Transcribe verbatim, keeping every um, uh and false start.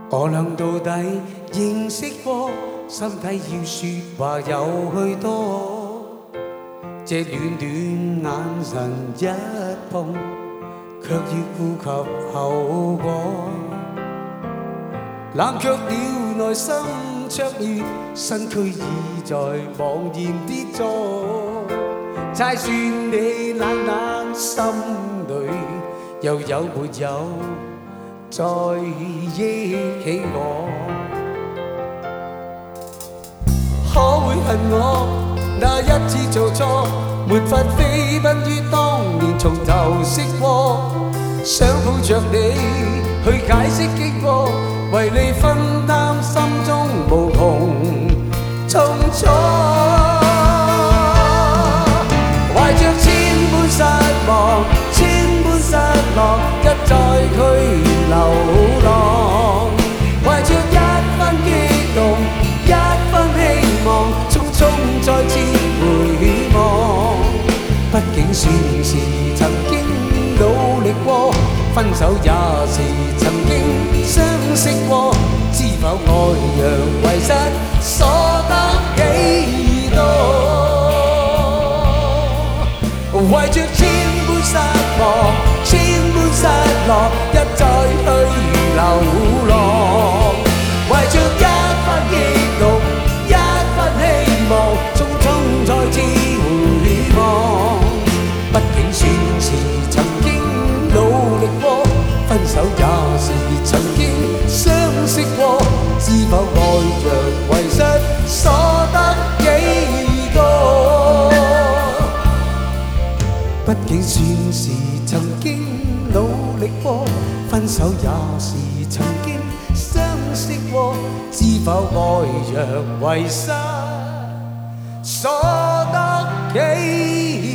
我俩到底認識過，心底要說話有許多。這暖暖眼神一碰，卻要顧及後果。冷卻了內心灼熱，身軀已在茫然跌坐。猜算你冷冷心裏，又有沒有再憶起我？可會恨我那一次做錯，沒法飛奔於當年從頭識過，想抱着你去解釋經過，為你分擔心中無窮痛楚。懷着千般失望，千般失落，一再去流浪。懷着一分激動，一分希望，匆匆再次回望。畢竟算是曾經努力過，分手也是曾經相識過。知否愛若遺失，所得幾多？懷着千般失望，千般失落，一再去流浪。懷着一分激動，一分希望，匆匆再次回望。畢竟算是曾經努力過，分手也是曾經相識過。知否愛若遺失，所得幾多？畢竟算是曾經努力過，分手也是曾經相識過。知否愛若遺失，所得幾